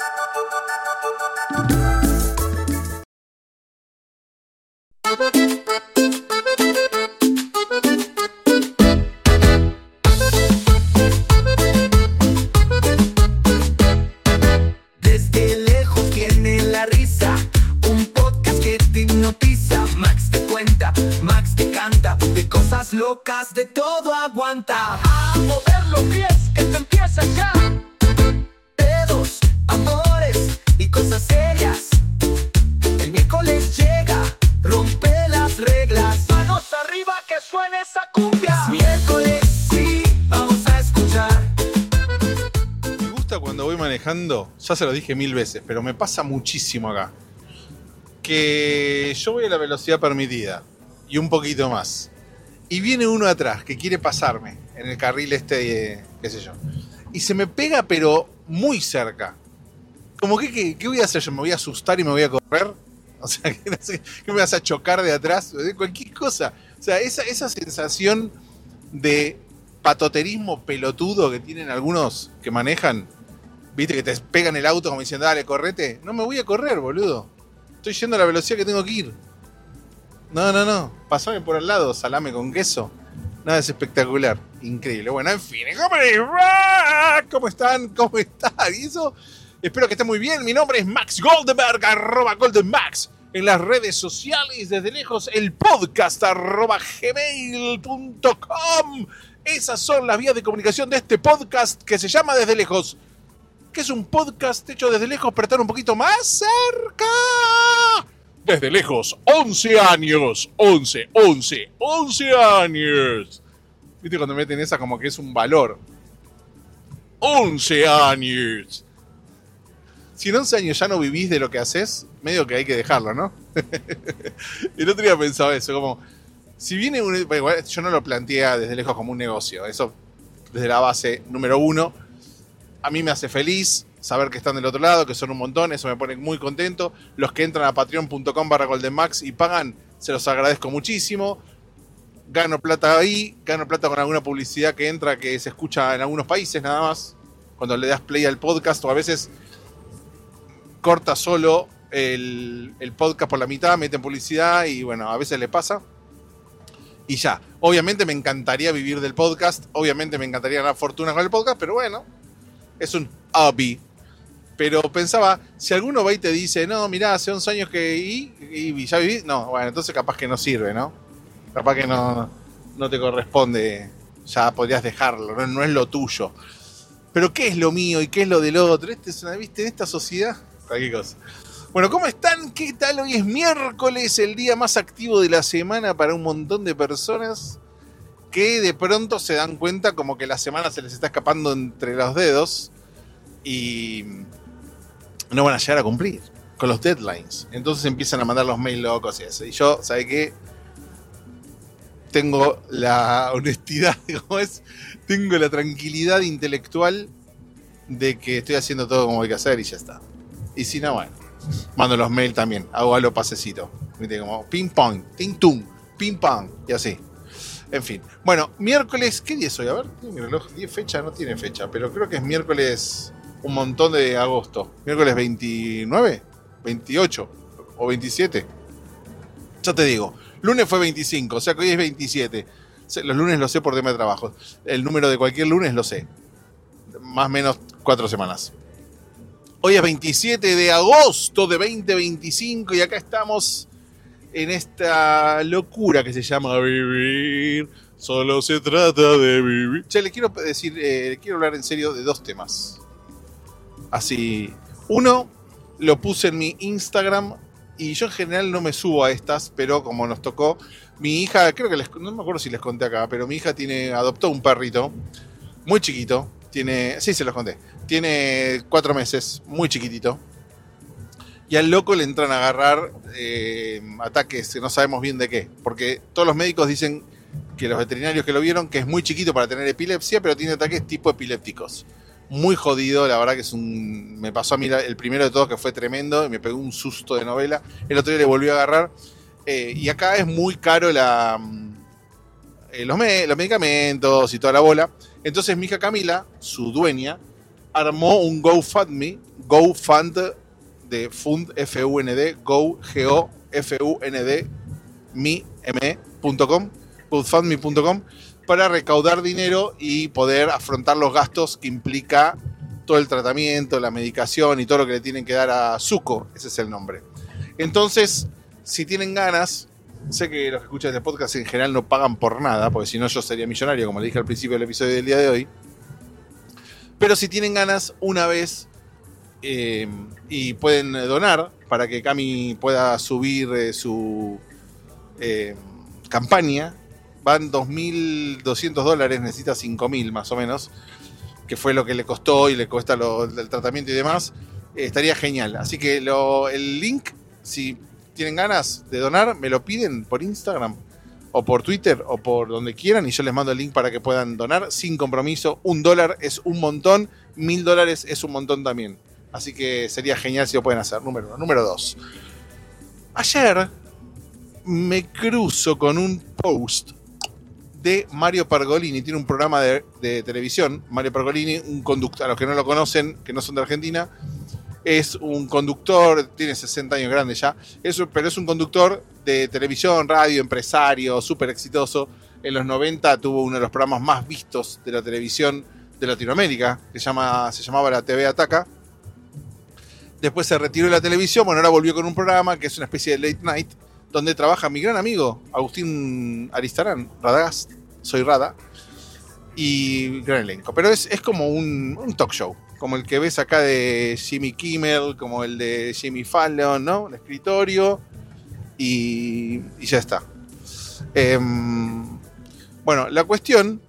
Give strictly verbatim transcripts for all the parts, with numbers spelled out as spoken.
Desde lejos viene la risa, un podcast que te hipnotiza. Max te cuenta, Max te canta, de cosas locas de todo aguanta. A mover los pies, que te empieza ya. Dedos, amores y cosas serias. El miércoles llega, rompe las reglas. Manos arriba que suene esa cumbia. Es miércoles, sí, vamos a escuchar. Me gusta cuando voy manejando, ya se lo dije mil veces, pero me pasa muchísimo acá, que yo voy a la velocidad permitida y un poquito más, y viene uno atrás que quiere pasarme en el carril este, eh, qué sé yo, y se me pega pero muy cerca. Como que, ¿qué, qué voy a hacer yo? ¿Me voy a asustar y me voy a correr? O sea, que no sé, ¿qué me vas a chocar de atrás? Cualquier cosa. O sea, esa, esa sensación de patoterismo pelotudo que tienen algunos que manejan, viste, que te pegan el auto como diciendo, dale, correte. No me voy a correr, boludo. Estoy yendo a la velocidad que tengo que ir. No, no, no. Pasame por al lado, salame con queso. Nada, es espectacular. Increíble. Bueno, en fin. ¿Cómo están? ¿Cómo están? Y eso, espero que estén muy bien. Mi nombre es Max Goldenberg, arroba GoldenMax. En las redes sociales, desde lejos, el podcast, arroba gmail punto com. Esas son las vías de comunicación de este podcast que se llama Desde Lejos. Que es un podcast hecho desde lejos, pero estar un poquito más cerca. Desde lejos, once años, once, once, once años. ¿Viste cuando meten esa como que es un valor? once años. Si en once años ya no vivís de lo que haces, medio que hay que dejarlo, ¿no? El otro día pensaba eso, como, si viene un... Bueno, yo no lo planteé desde lejos como un negocio, eso desde la base número uno. A mí me hace feliz saber que están del otro lado, que son un montón, eso me pone muy contento. Los que entran a patreon punto com barra goldenmax y pagan, se los agradezco muchísimo. Gano plata ahí, gano plata con alguna publicidad que entra, que se escucha en algunos países nada más, cuando le das play al podcast, o a veces corta solo el, el podcast por la mitad, meten publicidad y bueno, a veces le pasa. Y ya, obviamente me encantaría vivir del podcast, obviamente me encantaría ganar fortuna con el podcast, pero bueno, es un hobby. Pero pensaba, si alguno va y te dice, no, mirá, hace once años que y, y ya viví, no, bueno, entonces capaz que no sirve, ¿no? Capaz que no, no te corresponde, ya podrías dejarlo, no, no es lo tuyo. Pero ¿qué es lo mío y qué es lo del otro? Este es una, ¿viste? En esta sociedad, cualquier cosa. Bueno, ¿cómo están? ¿Qué tal? Hoy es miércoles, el día más activo de la semana para un montón de personas que de pronto se dan cuenta como que la semana se les está escapando entre los dedos y no van a llegar a cumplir con los deadlines. Entonces empiezan a mandar los mails locos y eso. Y yo, ¿sabe qué? Tengo la honestidad, ¿cómo es? Tengo la tranquilidad intelectual de que estoy haciendo todo como hay que hacer y ya está. Y si no, bueno, mando los mails también, hago algo pasecito. ¿Viste? Como ping pong, ting tung, ping pong y así. En fin. Bueno, miércoles, ¿qué día es hoy? A ver, ¿tiene mi reloj? ¿Tiene fecha? No tiene fecha, pero creo que es miércoles un montón de agosto. Miércoles veintinueve, veintiocho o veintisiete. Ya te digo, lunes fue veinticinco, o sea que hoy es veintisiete. Los lunes lo sé por tema de trabajo. El número de cualquier lunes lo sé. Más o menos cuatro semanas. Hoy es veintisiete de agosto de veinte veinticinco y acá estamos en esta locura que se llama vivir. Solo se trata de vivir. Che, le quiero decir, eh, quiero hablar en serio de dos temas. Así, uno lo puse en mi Instagram y yo en general no me subo a estas, pero como nos tocó, mi hija, creo que les, no me acuerdo si les conté acá, pero mi hija tiene, adoptó un perrito muy chiquito, tiene, sí se los conté, tiene cuatro meses, muy chiquitito, y al loco le entran a agarrar eh, ataques que no sabemos bien de qué, porque todos los médicos dicen que los veterinarios que lo vieron, que es muy chiquito para tener epilepsia, pero tiene ataques tipo epilépticos. Muy jodido, la verdad que es un... Me pasó a mí el primero de todos que fue tremendo y me pegó un susto de novela. El otro día le volvió a agarrar. Eh, y acá es muy caro la, eh, los, me, los medicamentos y toda la bola. Entonces mi hija Camila, su dueña, armó un GoFundMe, GoFund de Fund, F U N D, Go, G O, F U N D, me, M, punto com, GoFundMe punto com, para recaudar dinero y poder afrontar los gastos que implica todo el tratamiento, la medicación y todo lo que le tienen que dar a Zuko, ese es el nombre. Entonces, si tienen ganas, sé que los que escuchan este podcast en general no pagan por nada, porque si no yo sería millonario, como le dije al principio del episodio del día de hoy. Pero si tienen ganas, una vez eh, y pueden donar para que Cami pueda subir eh, su eh, campaña, van dos mil doscientos dólares, necesita cinco mil más o menos, que fue lo que le costó y le cuesta lo, el tratamiento y demás. Eh, estaría genial. Así que lo, el link, si tienen ganas de donar, me lo piden por Instagram o por Twitter o por donde quieran y yo les mando el link para que puedan donar sin compromiso. Un dólar es un montón, mil dólares es un montón también. Así que sería genial si lo pueden hacer. Número uno. Número dos. Ayer me cruzo con un post de Mario Pergolini. Tiene un programa de, de televisión. Mario Pergolini, un conductor, a los que no lo conocen, que no son de Argentina, es un conductor, tiene sesenta años, grande ya, es, pero es un conductor de televisión, radio, empresario, súper exitoso. En los noventa tuvo uno de los programas más vistos de la televisión de Latinoamérica, que se, llama, se llamaba La T V Ataca. Después se retiró de la televisión, bueno, ahora volvió con un programa que es una especie de late night, donde trabaja mi gran amigo, Agustín Aristarán, Radagast, soy Rada, y gran elenco. Pero es, es como un, un talk show, como el que ves acá de Jimmy Kimmel, como el de Jimmy Fallon, ¿no? Un escritorio, y, y ya está. Eh, bueno, la cuestión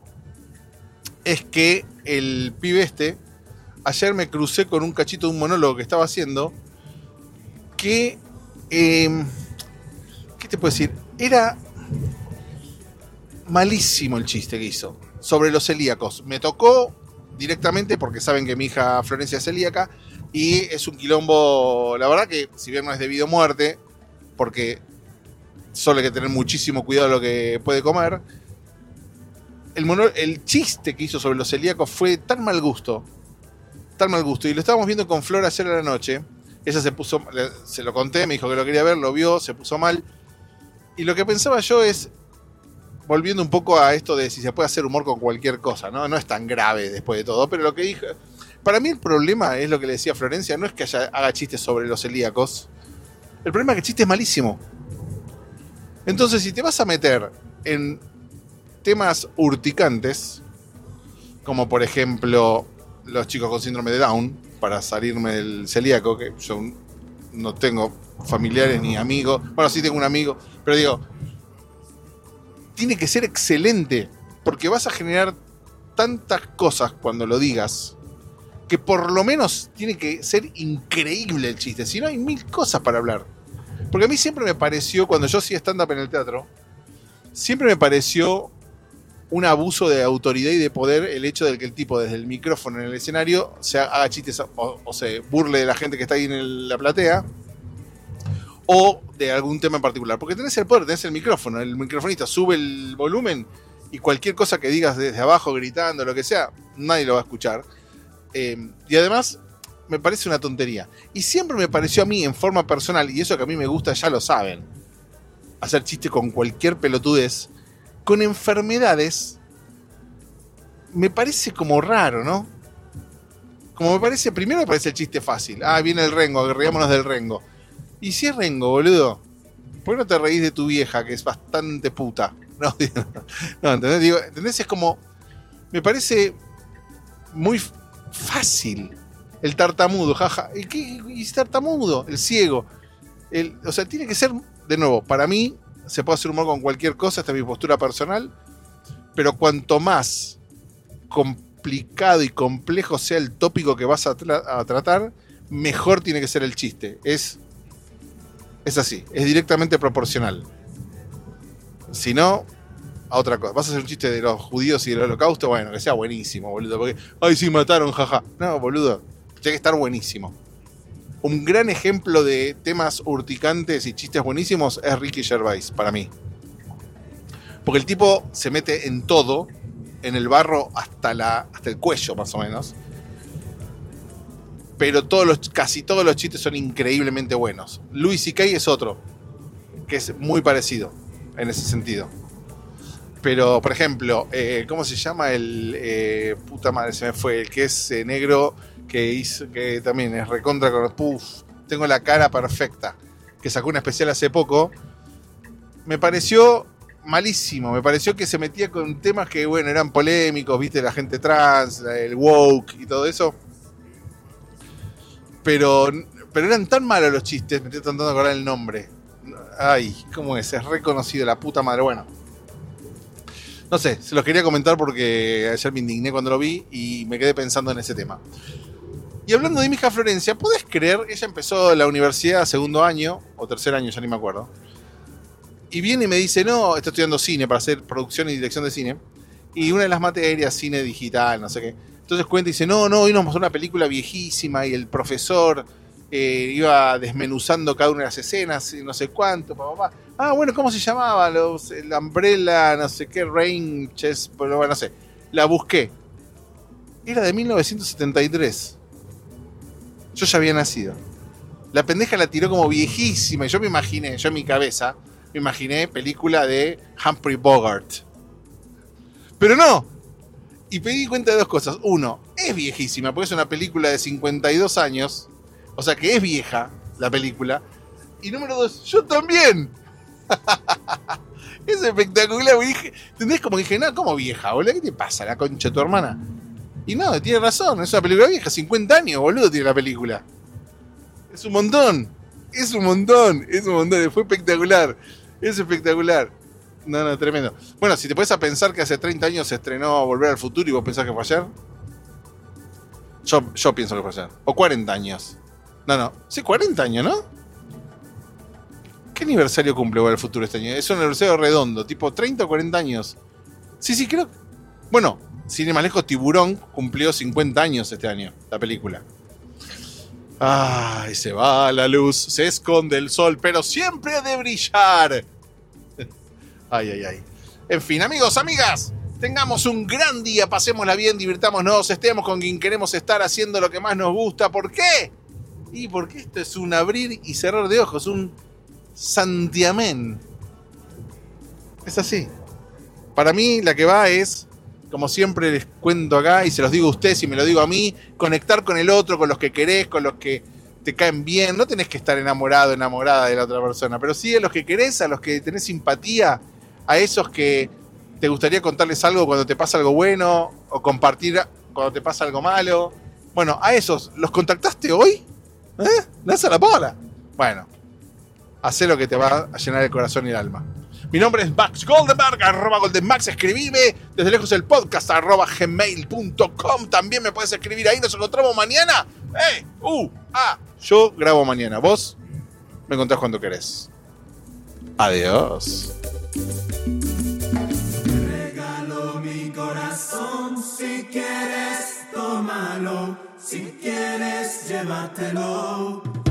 es que el pibe este, ayer me crucé con un cachito de un monólogo que estaba haciendo, que... Eh, ¿Qué te puedo decir? Era malísimo el chiste que hizo sobre los celíacos. Me tocó directamente porque saben que mi hija Florencia es celíaca y es un quilombo, la verdad que si bien no es debido a muerte, porque solo hay que tener muchísimo cuidado de lo que puede comer, el, mono, el chiste que hizo sobre los celíacos fue tan mal gusto, tan mal gusto, y lo estábamos viendo con Flor ayer a la noche. Ella se puso, se lo conté, me dijo que lo quería ver, lo vio, se puso mal. Y lo que pensaba yo es, volviendo un poco a esto de si se puede hacer humor con cualquier cosa, ¿no? No es tan grave después de todo, pero lo que dije... Para mí el problema, es lo que le decía Florencia, no es que haya, haga chistes sobre los celíacos. El problema es que el chiste es malísimo. Entonces, si te vas a meter en temas urticantes, como por ejemplo los chicos con síndrome de Down, para salirme del celíaco, que yo no tengo familiares ni amigos, bueno, sí tengo un amigo, pero digo, tiene que ser excelente, porque vas a generar tantas cosas cuando lo digas, que por lo menos tiene que ser increíble el chiste, si no hay mil cosas para hablar. Porque a mí siempre me pareció, cuando yo hacía stand-up en el teatro, siempre me pareció un abuso de autoridad y de poder el hecho de que el tipo desde el micrófono en el escenario se haga chistes o, o se burle de la gente que está ahí en el, la platea, o de algún tema en particular. Porque tenés el poder, tenés el micrófono, el microfonista sube el volumen y cualquier cosa que digas desde abajo, gritando, lo que sea, nadie lo va a escuchar. Eh, y además, me parece una tontería. Y siempre me pareció a mí, en forma personal, y eso que a mí me gusta, ya lo saben, hacer chistes con cualquier pelotudez, con enfermedades, me parece como raro, ¿no? Como me parece, primero me parece el chiste fácil. Ah, viene el Rengo, agarrémonos del Rengo. Y si es Rengo, boludo, ¿por qué no te reís de tu vieja, que es bastante puta? No, no, ¿entendés? Digo, ¿entendés? Es como, me parece muy fácil. El tartamudo, jaja. ¿Y qué es tartamudo? El ciego. El, o sea, tiene que ser, de nuevo, para mí, se puede hacer humor con cualquier cosa, esta es mi postura personal, pero cuanto más complicado y complejo sea el tópico que vas a, tra- a tratar, mejor tiene que ser el chiste. Es, es así, es directamente proporcional. Si no, a otra cosa. Vas a hacer un chiste de los judíos y del holocausto, bueno, que sea buenísimo, boludo, porque, ay, sí, mataron, jaja. No, boludo, tiene que estar buenísimo. Un gran ejemplo de temas urticantes y chistes buenísimos es Ricky Gervais, para mí. Porque el tipo se mete en todo, en el barro hasta, la, hasta el cuello, más o menos. pero todos los, casi todos los chistes son increíblemente buenos. Louis C K es otro, que es muy parecido en ese sentido. Pero, por ejemplo, eh, ¿cómo se llama el... Eh, puta madre, se me fue. El que es eh, negro, que hizo, que también es recontra con... Puf, tengo la cara perfecta. Que sacó una especial hace poco. Me pareció malísimo. Me pareció que se metía con temas que, bueno, eran polémicos, viste, la gente trans, el woke y todo eso. Pero, pero eran tan malos los chistes, me estoy tratando de acordar el nombre. Ay, ¿cómo es? Es reconocido, la puta madre. Bueno. No sé, se los quería comentar porque ayer me indigné cuando lo vi y me quedé pensando en ese tema. Y hablando de mi hija Florencia, ¿podés creer? Ella empezó la universidad segundo año, o tercer año, ya ni me acuerdo. Y viene y me dice, no, está estudiando cine para hacer producción y dirección de cine. Y una de las materias, cine digital, no sé qué. Entonces cuenta y dice, no, no, hoy nos mostró una película viejísima y el profesor eh, iba desmenuzando cada una de las escenas y no sé cuánto, papá, papá. Ah, bueno, ¿cómo se llamaba? Los, el Umbrella, no sé qué, Ranges, pero bueno, no sé. La busqué. Era de mil novecientos setenta y tres. Yo ya había nacido. La pendeja la tiró como viejísima y yo me imaginé, yo en mi cabeza, me imaginé película de Humphrey Bogart. Pero no. Y me di cuenta de dos cosas. Uno, es viejísima porque es una película de cincuenta y dos años. O sea que es vieja la película. Y número dos, yo también. Es espectacular. Dije, ¿entendés? Como dije, no, ¿cómo vieja, boludo? ¿Qué te pasa, la concha de tu hermana? Y no, tiene razón, es una película vieja, cincuenta años, boludo, tiene la película. Es un montón, es un montón, es un montón, fue espectacular, es espectacular. No, no, tremendo. Bueno, si te pones a pensar que hace treinta años se estrenó Volver al Futuro y vos pensás que fue ayer. Yo, yo pienso que fue ayer. O cuarenta años. No, no, sí, cuarenta años, ¿no? ¿Qué aniversario cumple Volver al Futuro este año? Es un aniversario redondo, tipo treinta o cuarenta años. Sí, sí, creo. Bueno, sin ir más lejos, Tiburón cumplió cincuenta años este año, la película. Ay, se va la luz, se esconde el sol, pero siempre ha de brillar. Ay, ay, ay. En fin, amigos, amigas, tengamos un gran día, pasémosla bien, divirtámonos, estemos con quien queremos estar haciendo lo que más nos gusta. ¿Por qué? Y porque esto es un abrir y cerrar de ojos, un santiamén. Es así. Para mí la que va es, como siempre les cuento acá y se los digo a ustedes y me lo digo a mí, conectar con el otro, con los que querés, con los que te caen bien. No tenés que estar enamorado, enamorada de la otra persona, pero sí a los que querés, a los que tenés simpatía, a esos que te gustaría contarles algo cuando te pasa algo bueno o compartir cuando te pasa algo malo. Bueno, a esos, ¿los contactaste hoy? ¿Eh? ¿Lanza la bola? Bueno, hacé lo que te va a llenar el corazón y el alma. Mi nombre es Max Goldenberg, arroba Goldenmax. Escribime desde lejos el podcast, arroba gmail punto com. También me puedes escribir ahí. Nos encontramos mañana. ¡Eh! ¡Uh! ¡Ah! Yo grabo mañana. Vos me encontrás cuando querés. Adiós. Te regalo mi corazón. Si quieres, tómalo. Si quieres, llévatelo.